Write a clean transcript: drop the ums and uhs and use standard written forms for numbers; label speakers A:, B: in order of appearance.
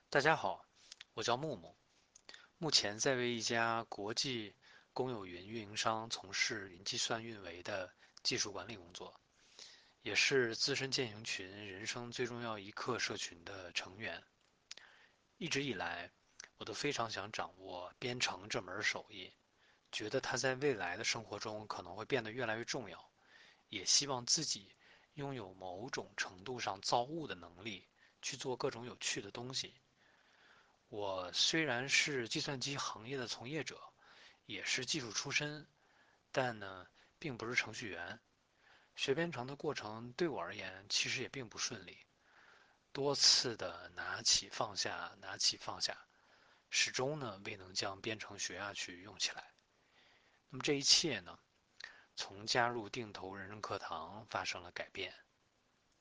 A: 大家好，我叫木木，目前在为一家国际公有云运营商从事云计算运维的技术管理工作，也是资深践行群人生最重要一课社群的成员。一直以来，我都非常想掌握编程这门手艺，觉得它在未来的生活中可能会变得越来越重要，也希望自己拥有某种程度上造物的能力，去做各种有趣的东西。我虽然是计算机行业的从业者，也是技术出身，但呢，并不是程序员。学编程的过程对我而言其实也并不顺利，多次的拿起放下，拿起放下，始终呢未能将编程学下去用起来。那么这一切呢，从加入定投人生课堂发生了改变。